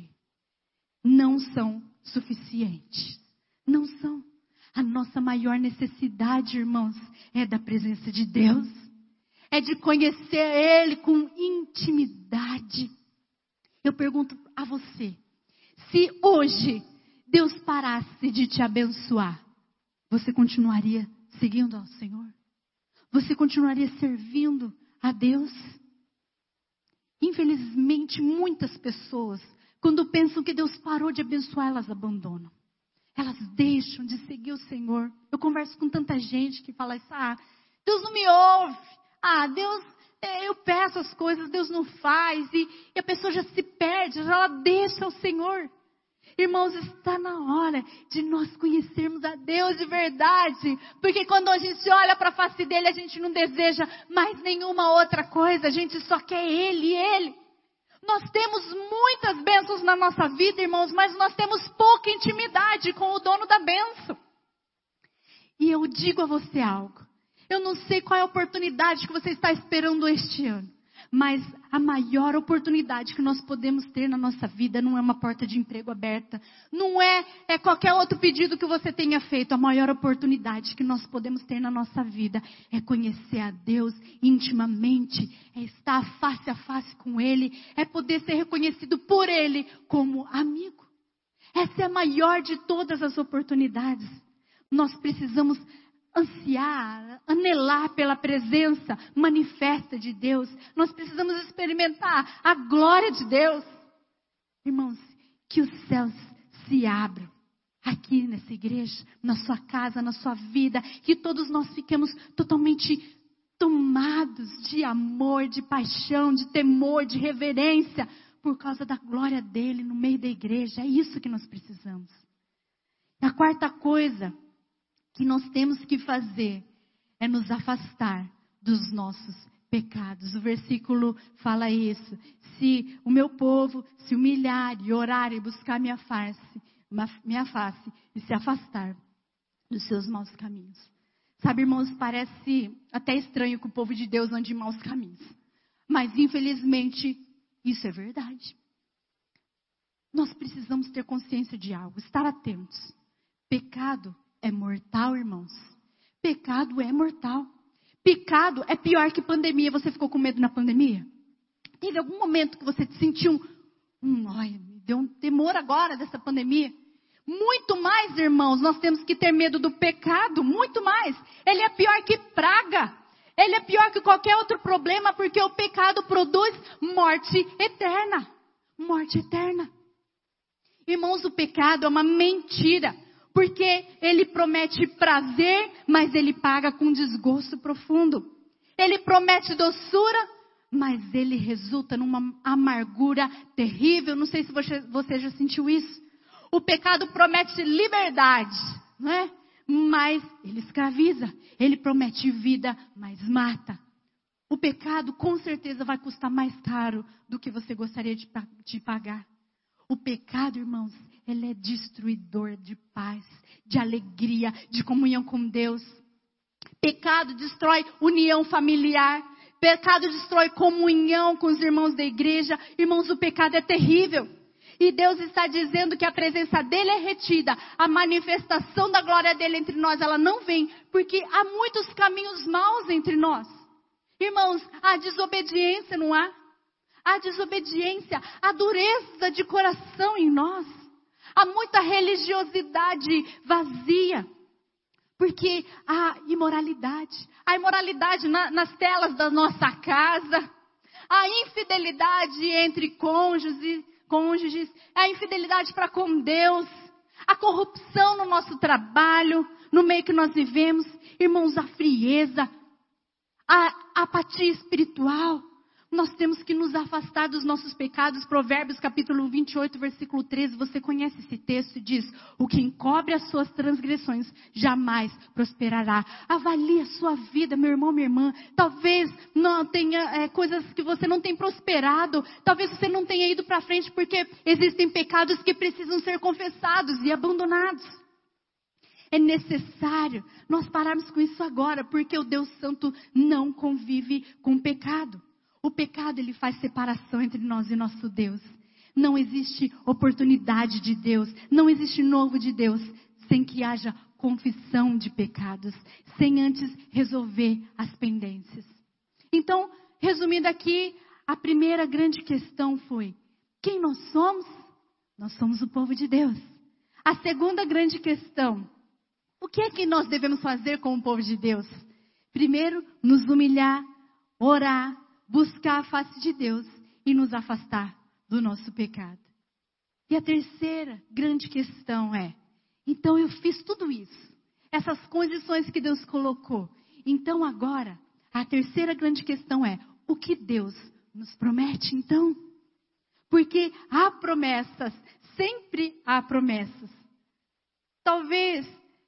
Não são suficientes. Não são. A nossa maior necessidade, irmãos, é da presença de Deus. É de conhecer Ele com intimidade. Eu pergunto a você, se hoje Deus parasse de te abençoar, você continuaria seguindo ao Senhor? Você continuaria servindo a Deus? Infelizmente, muitas pessoas, quando pensam que Deus parou de abençoar, elas abandonam. Elas deixam de seguir o Senhor. Eu converso com tanta gente que fala isso, Deus não me ouve. Deus, eu peço as coisas, Deus não faz. E a pessoa já se perde, ela deixa o Senhor. Irmãos, está na hora de nós conhecermos a Deus de verdade. Porque quando a gente olha para a face dele, a gente não deseja mais nenhuma outra coisa. A gente só quer Ele e Ele. Nós temos muitas bênçãos na nossa vida, irmãos, mas nós temos pouca intimidade com o dono da bênção. E eu digo a você algo. Eu não sei qual é a oportunidade que você está esperando este ano. Mas a maior oportunidade que nós podemos ter na nossa vida não é uma porta de emprego aberta. Não é qualquer outro pedido que você tenha feito. A maior oportunidade que nós podemos ter na nossa vida é conhecer a Deus intimamente. É estar face a face com Ele. É poder ser reconhecido por Ele como amigo. Essa é a maior de todas as oportunidades. Nós precisamos ansiar, anelar pela presença manifesta de Deus. Nós precisamos experimentar a glória de Deus. Irmãos, que os céus se abram. aqui nessa igreja, na sua casa, na sua vida, que todos nós fiquemos totalmente tomados de amor, de paixão, de temor, de reverência, por causa da glória dele no meio da igreja. É isso que nós precisamos. A quarta coisa que nós temos que fazer é nos afastar dos nossos pecados. O versículo fala isso. Se o meu povo se humilhar e orar e buscar minha face e se afastar dos seus maus caminhos. Sabe, irmãos, parece até estranho que o povo de Deus ande em maus caminhos. Mas, infelizmente, isso é verdade. Nós precisamos ter consciência de algo, estar atentos. Pecado é mortal, irmãos. Pecado é mortal. Pecado é pior que pandemia. Você ficou com medo na pandemia? Teve algum momento que você sentiu me deu um temor agora dessa pandemia? Muito mais, irmãos, nós temos que ter medo do pecado, muito mais. Ele é pior que praga. Ele é pior que qualquer outro problema, porque o pecado produz morte eterna. Morte eterna. Irmãos, o pecado é uma mentira, porque ele promete prazer, mas ele paga com desgosto profundo. Ele promete doçura, mas ele resulta numa amargura terrível. Não sei se você já sentiu isso. O pecado promete liberdade, não é? Mas ele escraviza. Ele promete vida, mas mata. O pecado com certeza vai custar mais caro do que você gostaria de pagar. O pecado, irmãos, ele é destruidor de paz, de alegria, de comunhão com Deus. Pecado destrói união familiar. Pecado destrói comunhão com os irmãos da igreja. Irmãos, o pecado é terrível. E Deus está dizendo que a presença dele é retida. A manifestação da glória dele entre nós, ela não vem. Porque há muitos caminhos maus entre nós. Irmãos, há desobediência, não há? Há desobediência, há dureza de coração em nós. Há muita religiosidade vazia. Porque há imoralidade. Há imoralidade nas telas da nossa casa. Há infidelidade entre cônjuges, a infidelidade para com Deus, a corrupção no nosso trabalho, no meio que nós vivemos, irmãos, a frieza, a apatia espiritual. Nós temos que nos afastar dos nossos pecados. Provérbios capítulo 28, versículo 13, você conhece esse texto e diz: o que encobre as suas transgressões jamais prosperará. Avalie a sua vida, meu irmão, minha irmã. Talvez não tenha coisas que você não tem prosperado. Talvez você não tenha ido para frente porque existem pecados que precisam ser confessados e abandonados. É necessário nós pararmos com isso agora, porque o Deus Santo não convive com o pecado. O pecado, ele faz separação entre nós e nosso Deus. Não existe oportunidade de Deus, não existe novo de Deus, sem que haja confissão de pecados, sem antes resolver as pendências. Então, resumindo aqui, a primeira grande questão foi: quem nós somos? Nós somos o povo de Deus. A segunda grande questão: o que é que nós devemos fazer como povo de Deus? Primeiro, nos humilhar, orar, buscar a face de Deus e nos afastar do nosso pecado. E a terceira grande questão é: então eu fiz tudo isso, essas condições que Deus colocou. Então agora, a terceira grande questão é: o que Deus nos promete então? Porque há promessas, sempre há promessas. Talvez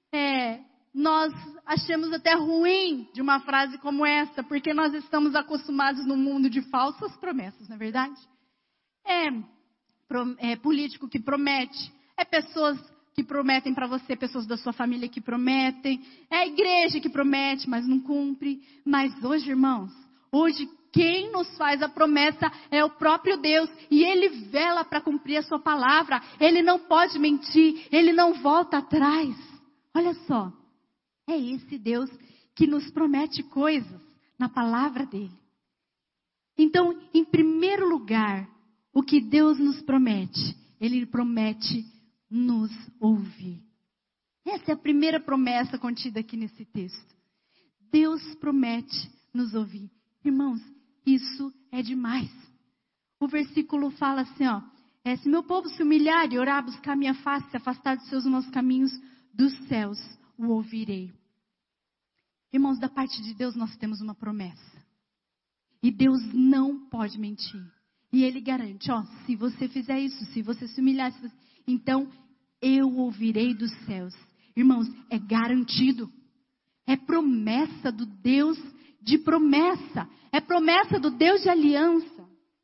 nós achemos até ruim de uma frase como essa, porque nós estamos acostumados num mundo de falsas promessas, não é verdade? É político que promete, é pessoas que prometem para você, pessoas da sua família que prometem, é a igreja que promete, mas não cumpre. Mas hoje, irmãos, hoje quem nos faz a promessa é o próprio Deus, e Ele vela para cumprir a sua palavra. Ele não pode mentir, Ele não volta atrás. Olha só. É esse Deus que nos promete coisas na palavra dele. Então, em primeiro lugar, o que Deus nos promete? Ele promete nos ouvir. Essa é a primeira promessa contida aqui nesse texto. Deus promete nos ouvir. Irmãos, isso é demais. O versículo fala assim, Se meu povo se humilhar e orar, buscar minha face, se afastar dos seus maus caminhos, dos céus o ouvirei. Irmãos, da parte de Deus nós temos uma promessa. E Deus não pode mentir. E Ele garante, se você fizer isso, se você se humilhar, então eu ouvirei dos céus. Irmãos, é garantido. É promessa do Deus de promessa. É promessa do Deus de aliança.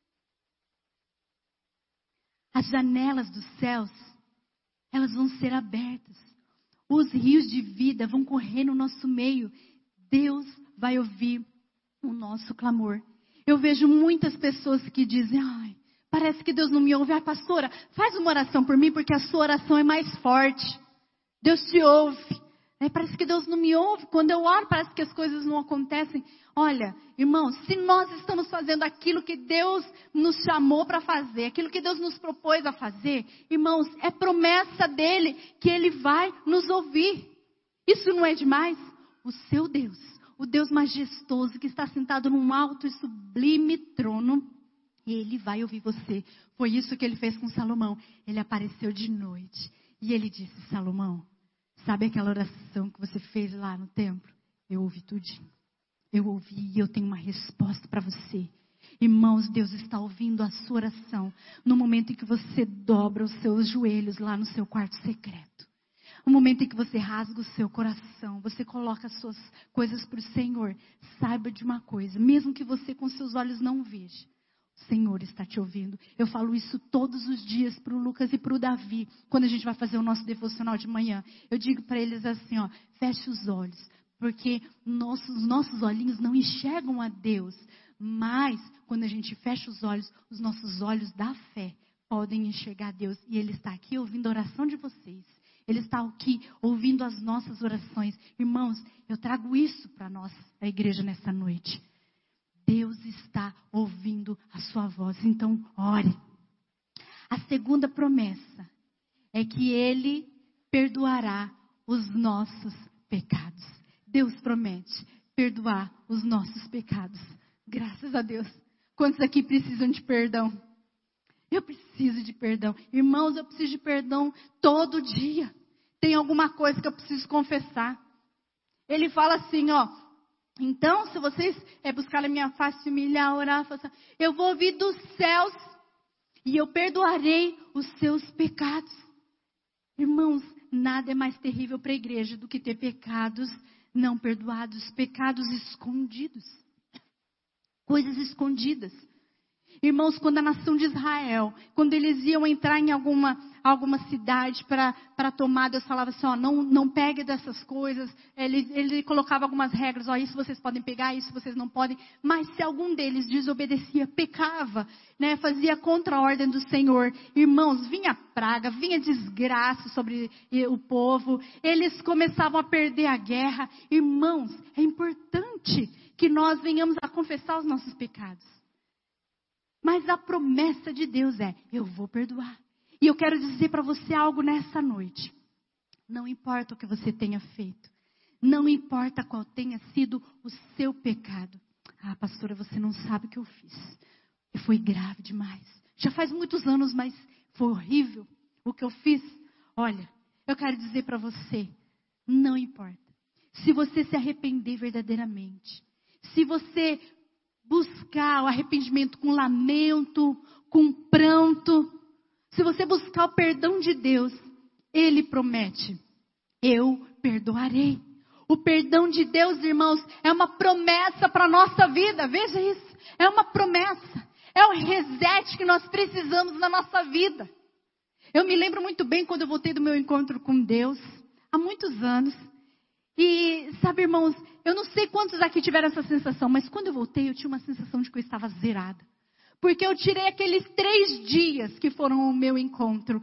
As janelas dos céus, elas vão ser abertas. Os rios de vida vão correr no nosso meio. Deus vai ouvir o nosso clamor. Eu vejo muitas pessoas que dizem, parece que Deus não me ouve. Pastora, faz uma oração por mim, porque a sua oração é mais forte. Deus te ouve. Parece que Deus não me ouve. Quando eu oro, parece que as coisas não acontecem. Olha, irmãos, se nós estamos fazendo aquilo que Deus nos chamou para fazer, aquilo que Deus nos propôs a fazer, irmãos, é promessa dele que Ele vai nos ouvir. Isso não é demais? O seu Deus, o Deus majestoso que está sentado num alto e sublime trono, Ele vai ouvir você. Foi isso que Ele fez com Salomão. Ele apareceu de noite e Ele disse, Salomão, sabe aquela oração que você fez lá no templo? Eu ouvi tudinho. Eu ouvi e eu tenho uma resposta para você. Irmãos, Deus está ouvindo a sua oração no momento em que você dobra os seus joelhos lá no seu quarto secreto. No momento em que você rasga o seu coração, você coloca as suas coisas para o Senhor. Saiba de uma coisa, mesmo que você com seus olhos não veja, o Senhor está te ouvindo. Eu falo isso todos os dias para o Lucas e para o Davi, quando a gente vai fazer o nosso devocional de manhã. Eu digo para eles assim, feche os olhos, porque os nossos olhinhos não enxergam a Deus. Mas, quando a gente fecha os nossos olhos da fé podem enxergar a Deus. E Ele está aqui ouvindo a oração de vocês. Ele está aqui ouvindo as nossas orações. Irmãos, eu trago isso para nós, a igreja, nessa noite. Deus está ouvindo a sua voz. Então, ore. A segunda promessa é que Ele perdoará os nossos pecados. Deus promete perdoar os nossos pecados. Graças a Deus. Quantos aqui precisam de perdão? Eu preciso de perdão. Irmãos, eu preciso de perdão todo dia. Tem alguma coisa que eu preciso confessar. Ele fala assim, então, se vocês buscarem a minha face, humilhar, orar, eu vou ouvir dos céus e eu perdoarei os seus pecados. Irmãos, nada é mais terrível para a igreja do que ter pecados não perdoados, pecados escondidos. Coisas escondidas. Irmãos, quando a nação de Israel, quando eles iam entrar em alguma cidade para tomar, Deus falava assim, não pegue dessas coisas. Ele colocava algumas regras, isso vocês podem pegar, isso vocês não podem. Mas se algum deles desobedecia, pecava, fazia contra a ordem do Senhor, irmãos, vinha praga, vinha desgraça sobre o povo. Eles começavam a perder a guerra. Irmãos, é importante que nós venhamos a confessar os nossos pecados. Mas a promessa de Deus eu vou perdoar. E eu quero dizer para você algo nessa noite. Não importa o que você tenha feito. Não importa qual tenha sido o seu pecado. Pastora, você não sabe o que eu fiz. E foi grave demais. Já faz muitos anos, mas foi horrível o que eu fiz. Olha, eu quero dizer para você, não importa. Se você se arrepender verdadeiramente. Se você buscar o arrependimento com lamento, com pranto. Se você buscar o perdão de Deus, Ele promete, eu perdoarei. O perdão de Deus, irmãos, é uma promessa para a nossa vida. Veja isso, é uma promessa. É o reset que nós precisamos na nossa vida. Eu me lembro muito bem quando eu voltei do meu encontro com Deus, há muitos anos. E sabe, irmãos, eu não sei quantos aqui tiveram essa sensação, mas quando eu voltei eu tinha uma sensação de que eu estava zerada. Porque eu tirei aqueles 3 dias que foram o meu encontro.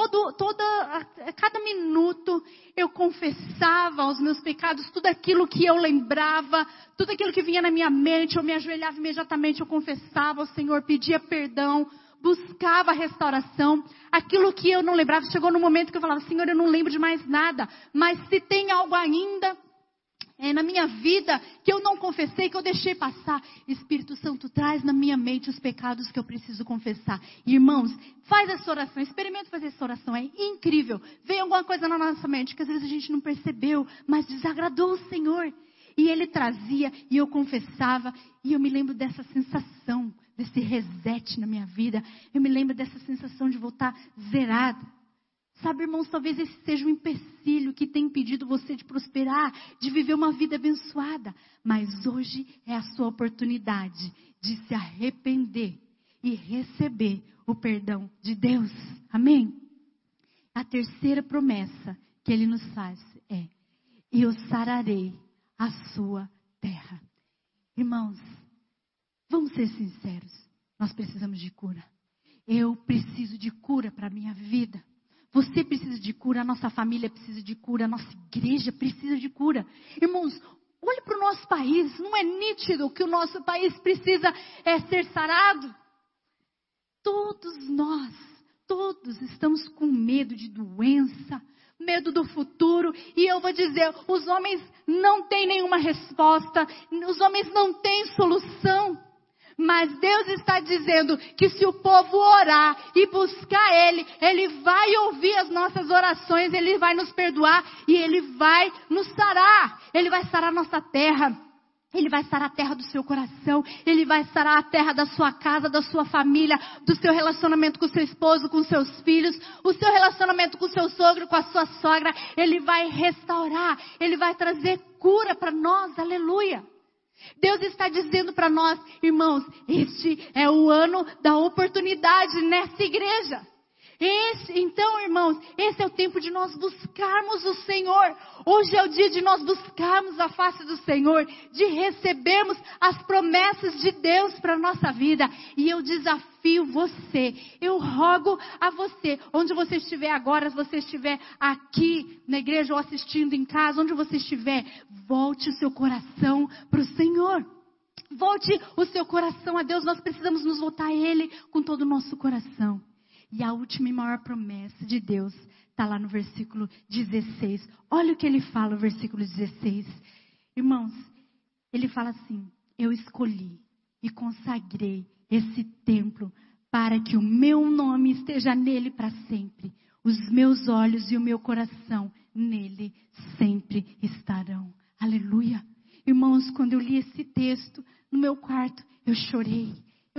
Cada minuto eu confessava os meus pecados, tudo aquilo que eu lembrava, tudo aquilo que vinha na minha mente, eu me ajoelhava imediatamente, eu confessava ao Senhor, pedia perdão, buscava a restauração. Aquilo que eu não lembrava, chegou no momento que eu falava, Senhor, eu não lembro de mais nada, mas se tem algo ainda, na minha vida que eu não confessei, que eu deixei passar. Espírito Santo, traz na minha mente os pecados que eu preciso confessar. Irmãos, faz essa oração, experimenta fazer essa oração, é incrível. Vem alguma coisa na nossa mente que às vezes a gente não percebeu, mas desagradou o Senhor. E Ele trazia, e eu confessava, e eu me lembro dessa sensação, desse reset na minha vida. Eu me lembro dessa sensação de voltar zerada. Sabe, irmãos, talvez esse seja um empecilho que tem impedido você de prosperar, de viver uma vida abençoada. Mas hoje é a sua oportunidade de se arrepender e receber o perdão de Deus. Amém? A terceira promessa que Ele nos faz é: eu sararei a sua terra. Irmãos, vamos ser sinceros. Nós precisamos de cura. Eu preciso de cura para a minha vida. Você precisa de cura, a nossa família precisa de cura, a nossa igreja precisa de cura. Irmãos, olhe para o nosso país. Não é nítido que o nosso país precisa ser sarado? Todos nós, todos estamos com medo de doença, medo do futuro. E eu vou dizer, os homens não têm nenhuma resposta, os homens não têm solução. Mas Deus está dizendo que se o povo orar e buscar Ele, Ele vai ouvir as nossas orações, Ele vai nos perdoar e Ele vai nos sarar. Ele vai sarar a nossa terra. Ele vai sarar a terra do seu coração. Ele vai sarar a terra da sua casa, da sua família, do seu relacionamento com o seu esposo, com os seus filhos, o seu relacionamento com o seu sogro, com a sua sogra. Ele vai restaurar. Ele vai trazer cura para nós. Aleluia. Deus está dizendo para nós, irmãos, este é o ano da oportunidade nessa igreja. Então, irmãos, esse é o tempo de nós buscarmos o Senhor. Hoje é o dia de nós buscarmos a face do Senhor, de recebermos as promessas de Deus para a nossa vida. E eu desafio você, eu rogo a você, onde você estiver agora, se você estiver aqui na igreja ou assistindo em casa, onde você estiver, volte o seu coração para o Senhor. Volte o seu coração a Deus. Nós precisamos nos voltar a Ele com todo o nosso coração. E a última e maior promessa de Deus está lá no versículo 16. Olha o que Ele fala no versículo 16. Irmãos, Ele fala assim: eu escolhi e consagrei esse templo para que o meu nome esteja nele para sempre. Os meus olhos e o meu coração nele sempre estarão. Aleluia. Irmãos, quando eu li esse texto no meu quarto, eu chorei.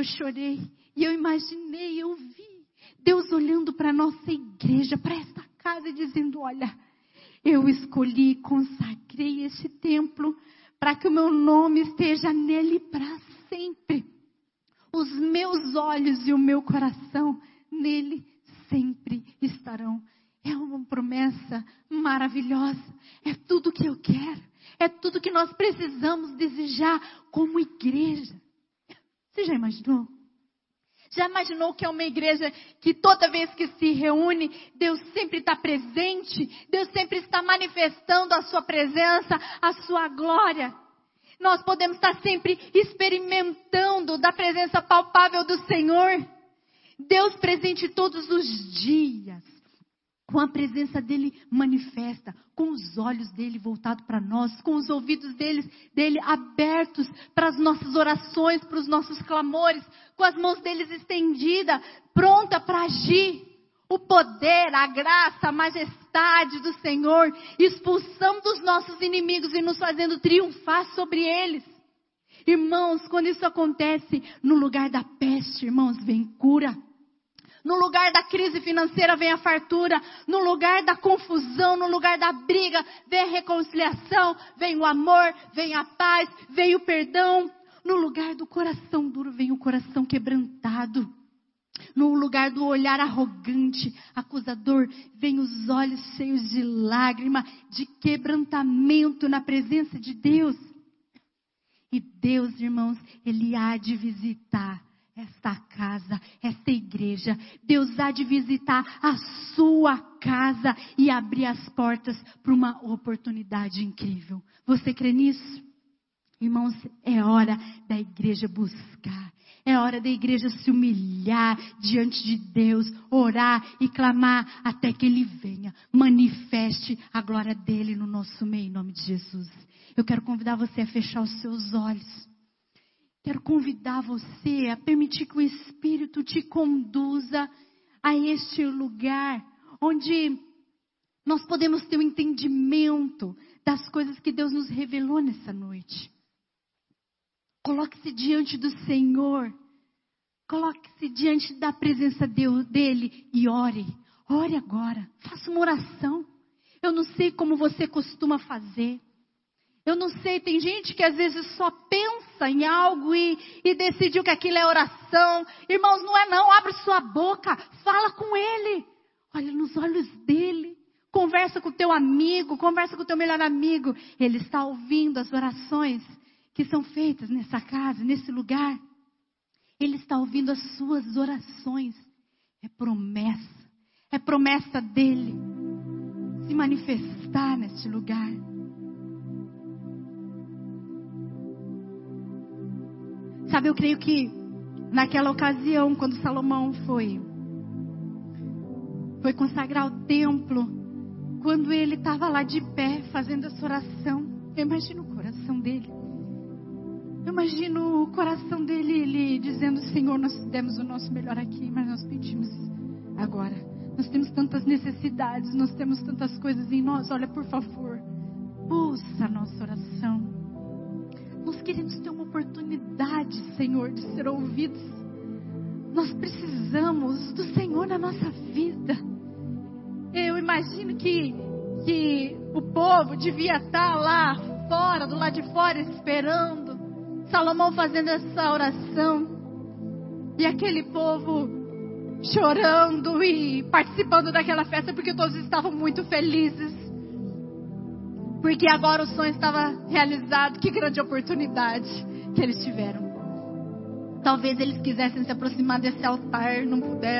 E eu imaginei, eu vi Deus olhando para a nossa igreja, para esta casa e dizendo: olha, eu escolhi e consagrei este templo para que o meu nome esteja nele para sempre. Os meus olhos e o meu coração nele sempre estarão. É uma promessa maravilhosa. É tudo que eu quero. É tudo que nós precisamos desejar como igreja. Você já imaginou? Já imaginou que é uma igreja que toda vez que se reúne, Deus sempre está presente? Deus sempre está manifestando a sua presença, a sua glória. Nós podemos estar sempre experimentando da presença palpável do Senhor. Deus presente todos os dias. Com a presença dele manifesta, com os olhos dele voltados para nós, com os ouvidos dele abertos para as nossas orações, para os nossos clamores, com as mãos dele estendidas, pronta para agir. O poder, a graça, a majestade do Senhor, expulsando os nossos inimigos e nos fazendo triunfar sobre eles. Irmãos, quando isso acontece, no lugar da peste, irmãos, vem cura. No lugar da crise financeira vem a fartura. No lugar da confusão, no lugar da briga, vem a reconciliação, vem o amor, vem a paz, vem o perdão. No lugar do coração duro vem o coração quebrantado. No lugar do olhar arrogante, acusador, vem os olhos cheios de lágrima, de quebrantamento na presença de Deus. E Deus, irmãos, Ele há de visitar esta casa, esta igreja. Deus há de visitar a sua casa e abrir as portas para uma oportunidade incrível. Você crê nisso? Irmãos, é hora da igreja buscar. É hora da igreja se humilhar diante de Deus, orar e clamar até que Ele venha. Manifeste a glória dEle no nosso meio, em nome de Jesus. Eu quero convidar você a fechar os seus olhos. Quero convidar você a permitir que o Espírito te conduza a este lugar onde nós podemos ter o entendimento das coisas que Deus nos revelou nessa noite. Coloque-se diante do Senhor. Coloque-se diante da presença dEle e ore. Ore agora. Faça uma oração. Eu não sei como você costuma fazer. Eu não sei, tem gente que às vezes só pensa em algo e decidiu que aquilo é oração. Irmãos, não é não. Abre sua boca. Fala com Ele. Olha nos olhos dEle. Conversa com o teu amigo. Conversa com o teu melhor amigo. Ele está ouvindo as orações que são feitas nessa casa, nesse lugar. Ele está ouvindo as suas orações. É promessa dEle se manifestar neste lugar. Sabe, eu creio que naquela ocasião, quando Salomão foi consagrar o templo, quando ele estava lá de pé fazendo essa oração, eu imagino o coração dele. Eu imagino o coração dele, ele dizendo: Senhor, nós demos o nosso melhor aqui, mas nós pedimos agora. Nós temos tantas necessidades, nós temos tantas coisas em nós. Olha, por favor, ouça a nossa oração. Nós queremos ter uma oportunidade, Senhor, de ser ouvidos. Nós precisamos do Senhor na nossa vida. Eu imagino que o povo devia estar lá fora, do lado de fora, esperando Salomão fazendo essa oração. E aquele povo chorando e participando daquela festa, porque todos estavam muito felizes. Porque agora o sonho estava realizado. Que grande oportunidade que eles tiveram. Talvez eles quisessem se aproximar desse altar, não puderam.